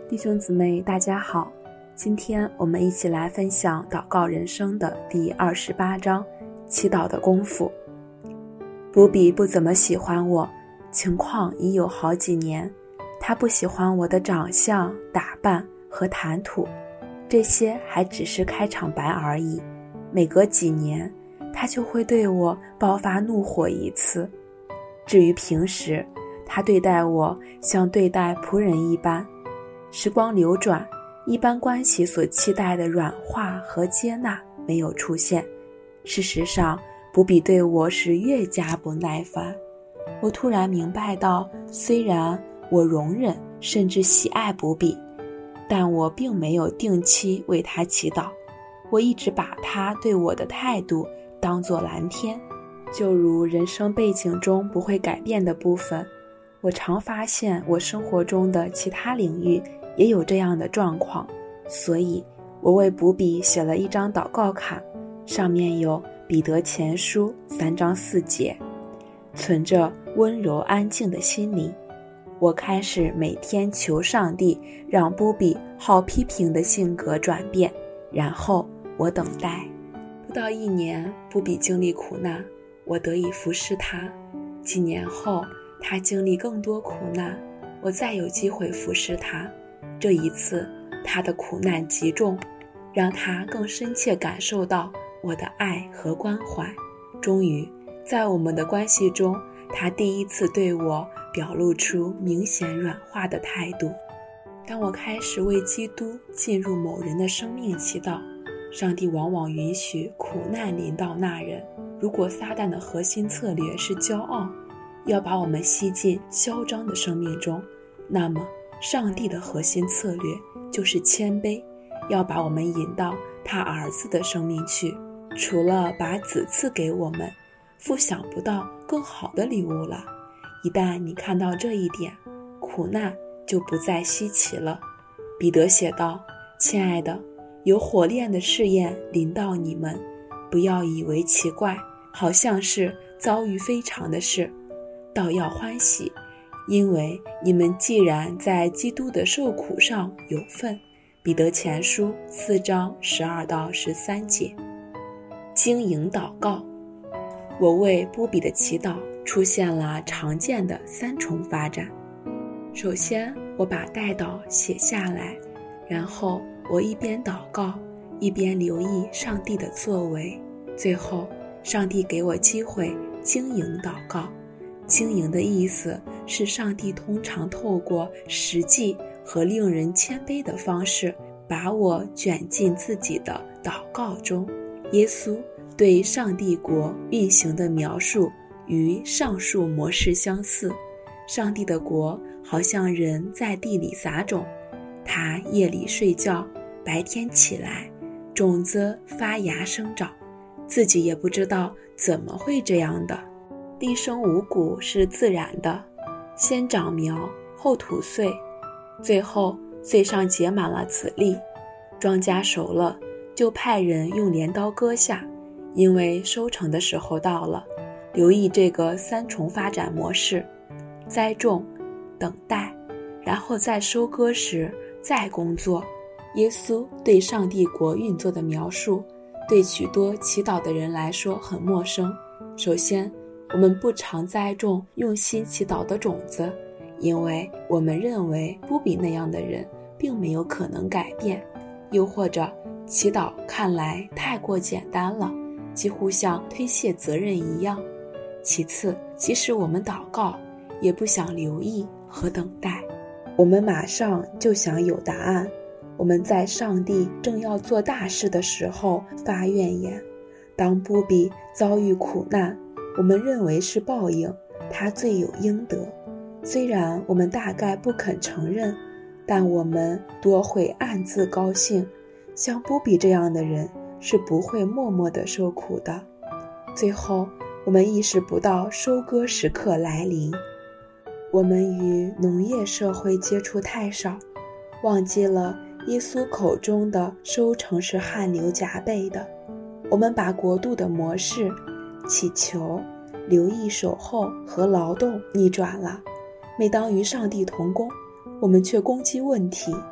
弟兄姊妹大家好，今天我们一起来分享祷告人生的第28章，祈祷的功夫。布比不怎么喜欢我，情况已有好几年。他不喜欢我的长相、打扮和谈吐，这些还只是开场白而已。每隔几年，他就会对我爆发怒火一次。至于平时，他对待我像对待仆人一般。时光流转，一般关系所期待的软化和接纳没有出现。事实上，布比对我是越加不耐烦。我突然明白到，虽然我容忍甚至喜爱布比，但我并没有定期为他祈祷。我一直把他对我的态度当作蓝天，就如人生背景中不会改变的部分。我常发现我生活中的其他领域也有这样的状况，所以我为布比写了一张祷告卡，上面有彼得前书3章4节。存着温柔安静的心灵，我开始每天求上帝让布比好批评的性格转变，然后我等待。不到1年，布比经历苦难，我得以服侍他。几年后，他经历更多苦难，我再有机会服侍他。这一次，他的苦难极重，让他更深切感受到我的爱和关怀。终于，在我们的关系中，他第一次对我表露出明显软化的态度。当我开始为基督进入某人的生命祈祷，上帝往往允许苦难临到那人。如果撒旦的核心策略是骄傲，要把我们吸进嚣张的生命中，那么上帝的核心策略就是谦卑，要把我们引到他儿子的生命去。除了把子赐给我们，父想不到更好的礼物了。一旦你看到这一点，苦难就不再稀奇了。彼得写道：亲爱的，有火炼的试验临到你们，不要以为奇怪，好像是遭遇非常的事，倒要欢喜，因为你们既然在基督的受苦上有份。彼得前书4章12到13节。经营祷告。我为布比的祈祷出现了常见的3重发展。首先，我把代祷写下来，然后我一边祷告，一边留意上帝的作为。最后，上帝给我机会经营祷告。经营的意思是上帝通常透过实际和令人谦卑的方式，把我卷进自己的祷告中。耶稣对上帝国运行的描述与上述模式相似。上帝的国好像人在地里撒种，他夜里睡觉，白天起来，种子发芽生长，自己也不知道怎么会这样的。地生五谷是自然的，先长苗，后吐穗，最后穗上结满了籽粒。庄稼熟了，就派人用镰刀割下，因为收成的时候到了。留意这个3重发展模式：栽种、等待，然后在收割时再工作。耶稣对上帝国运作的描述，对许多祈祷的人来说很陌生。首先，我们不常栽种用心祈祷的种子，因为我们认为布比那样的人并没有可能改变，又或者祈祷看来太过简单了，几乎像推卸责任一样。其次，即使我们祷告，也不想留意和等待，我们马上就想有答案。我们在上帝正要做大事的时候发怨言。当布比遭遇苦难，我们认为是报应，他罪有应得。虽然我们大概不肯承认，但我们多会暗自高兴。像布比这样的人是不会默默地受苦的。最后，我们意识不到收割时刻来临。我们与农业社会接触太少，忘记了耶稣口中的收成是汗流浃背的。我们把国度的模式祈求、留意守候和劳动逆转了。每当与上帝同工，我们却攻击问题，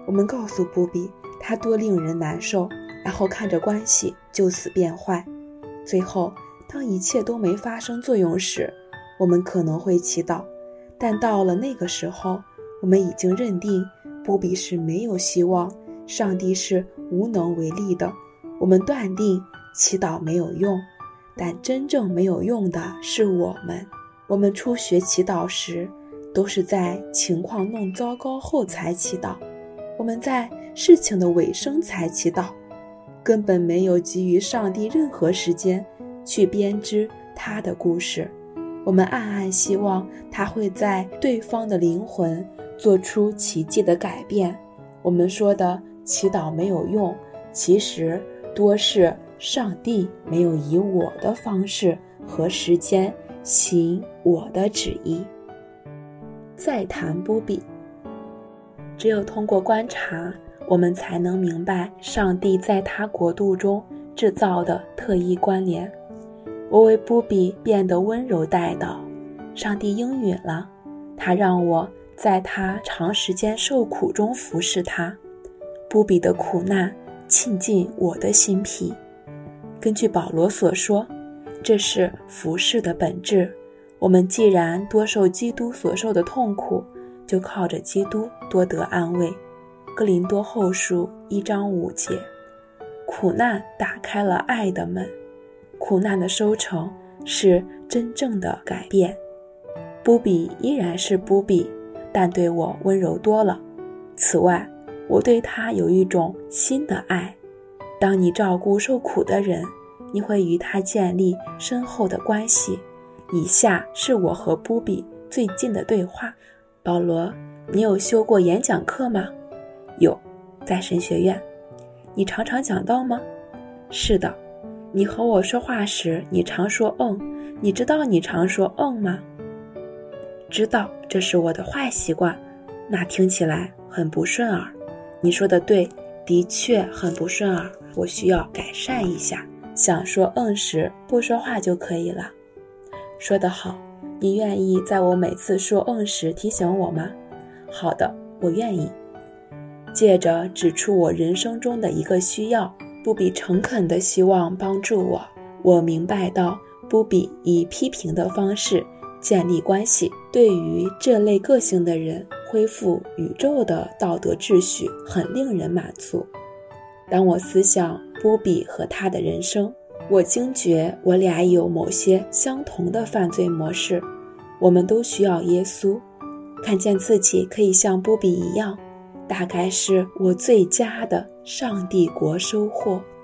我们告诉波比他多令人难受，然后看着关系就此变坏。最后当一切都没发生作用时，我们可能会祈祷，但到了那个时候，我们已经认定波比是没有希望，上帝是无能为力的。我们断定祈祷没有用，但真正没有用的是我们。我们初学祈祷时，都是在情况弄糟糕后才祈祷，我们在事情的尾声才祈祷，根本没有给予上帝任何时间去编织他的故事。我们暗暗希望他会在对方的灵魂做出奇迹的改变。我们说的祈祷没有用，其实多是上帝没有以我的方式和时间行我的旨意。再谈波比，只有通过观察，我们才能明白上帝在他国度中制造的特异关联。我为波比变得温柔待祷，上帝应允了，他让我在他长时间受苦中服侍他。波比的苦难沁进我的心脾。根据保罗所说，这是服侍的本质。我们既然多受基督所受的痛苦，就靠着基督多得安慰。哥林多后书1章5节。苦难打开了爱的门，苦难的收成是真正的改变。波比依然是波比，但对我温柔多了。此外，我对他有一种新的爱。当你照顾受苦的人，你会与他建立深厚的关系。以下是我和波比最近的对话。保罗，你有修过演讲课吗？有，在神学院。你常常讲道吗？是的。你和我说话时，你常说你知道你常说吗？知道，这是我的坏习惯。那听起来很不顺耳。你说的对，的确很不顺耳，我需要改善一下。想说时，不说话就可以了。说得好，你愿意在我每次说时提醒我吗？好的，我愿意。借着指出我人生中的一个需要，波比诚恳地希望帮助我。我明白到波比以批评的方式建立关系，对于这类个性的人，恢复宇宙的道德秩序很令人满足。当我思想波比和他的人生，我惊觉我俩有某些相同的犯罪模式。我们都需要耶稣，看见自己可以像波比一样，大概是我最佳的上帝国收获。